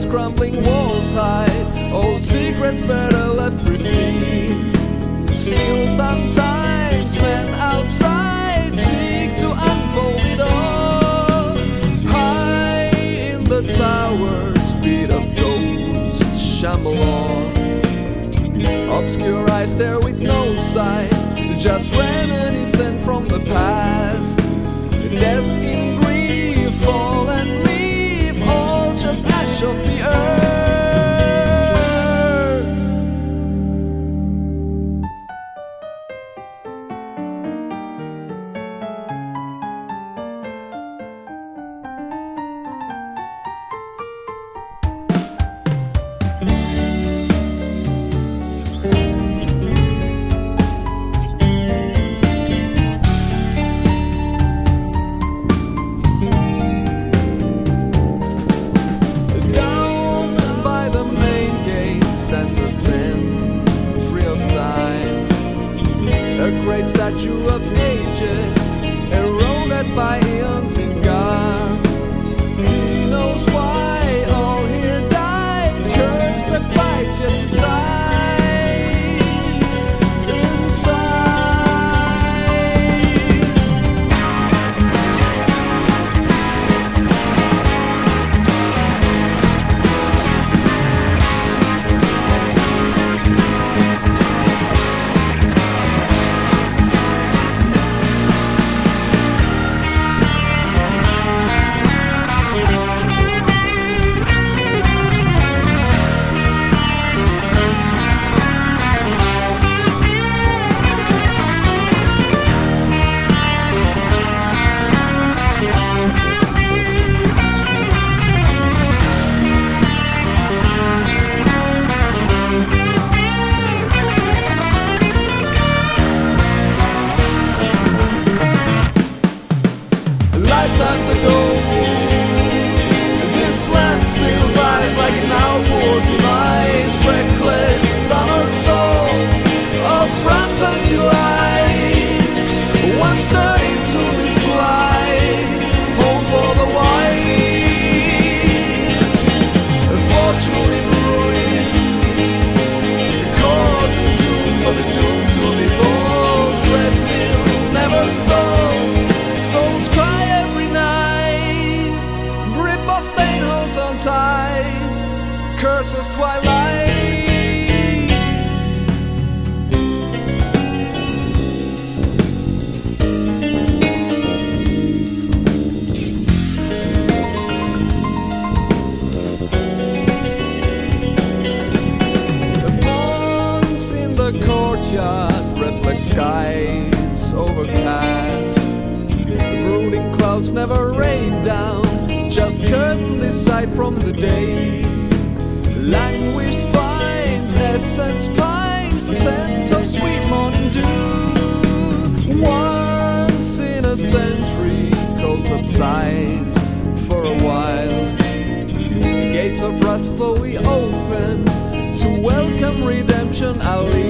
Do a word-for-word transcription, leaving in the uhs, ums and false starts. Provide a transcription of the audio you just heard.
crumbling walls hide old secrets better left pristine. Still sometimes men outside seek to unfold it all. High in the towers, feet of ghosts shamble on. Obscure eyes stare with no sight, just reminiscent from the past. Death in grief, fall and leave, all just ash of the earth. A great statue of ages, eroded by eons in God. He knows why all here died, cursed that bites yet inside, lifetimes ago, this land spilled life like an outpour's demise. Reckless summer souls of rampant delight, once turned into this blight, home for the wild. A fortune in ruins, causing tomb for this doom to be false. Treadmill never stalls, souls cry every night, grip of pain holds on tight, curses twilight. The ponds in the courtyard reflect skies overcast. Brooding clouds never rain down, just curtain this sight from the day. Languished vines, essence finds the sense of sweet morning dew. Once in a century, cold subsides for a while. The gates of rust slowly open to welcome redemption. I'll leave